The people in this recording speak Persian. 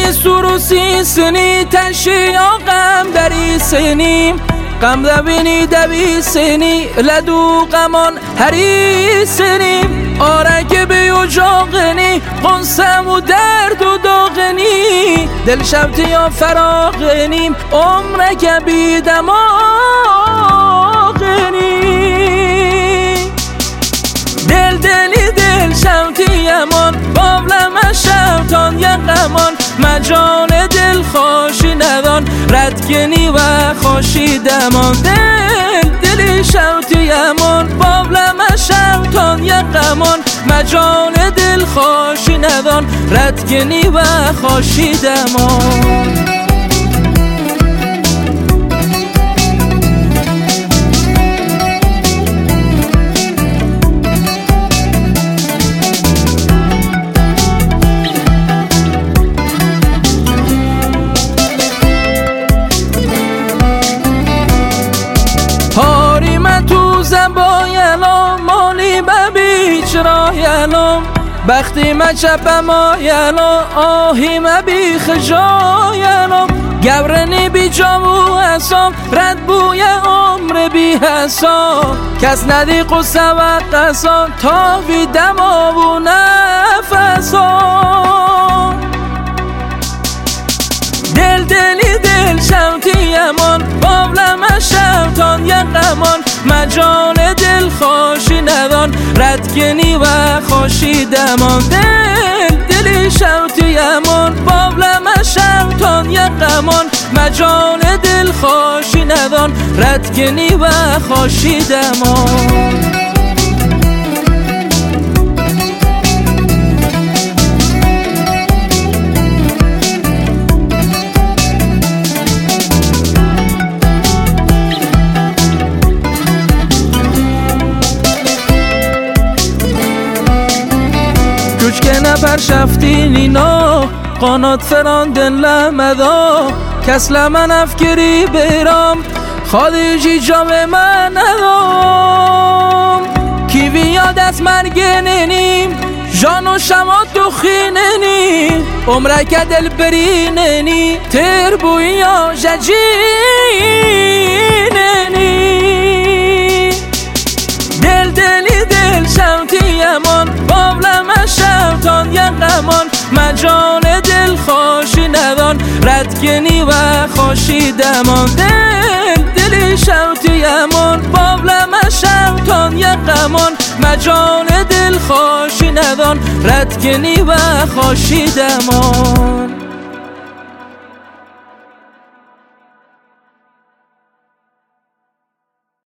سروسی سنی تشیا غم دری سنی غم دبینی دبی سنی لدو غمان هری سنی آرک بیو جاغنی قنسم و درد و داغنی دل شبتی یا فراغنیم عمرک بی دماغنی دل شوتی یمان بابلم شوتان یا غمان مجان دل خوشی ندان ردگنی و خوشی دمان دل شوتی یمان بابلم شوتان یا غمان مجان دل خوشی ندان ردگنی و خوشی دمان بختی ما چپم آیلو آهی ما بی خجایلو گورنی بی جامو حسام رد بوی عمر بی حسام کس ندی قصه و قصام تا بی دما و نفسام دل شوتی یمان بابلم شوتان یا غمان مجان دل خوشی ندان ردگنی و خوشی دمان دل شوتی یمان بابلم شوتان یا غمان مجان دل خوشی ندان ردگنی و خوشی دمان که نبر شفتین اینا قانات فراندن لمدا کس لمن افکری برام خادجی جام من ندام کیوی یاد از مرگ ننیم جان و شما تو خیننی عمرک دل بریننی تر بوی یا ججیننی دل شوتی یمان بابلم شوتان یا غمان مجان دل خوشی ندان ردگنی و خوشی دمان دل شوتی یمان بابلم شوتان یا غمان مجان دل خوشی ندان ردگنی و خوشی دمان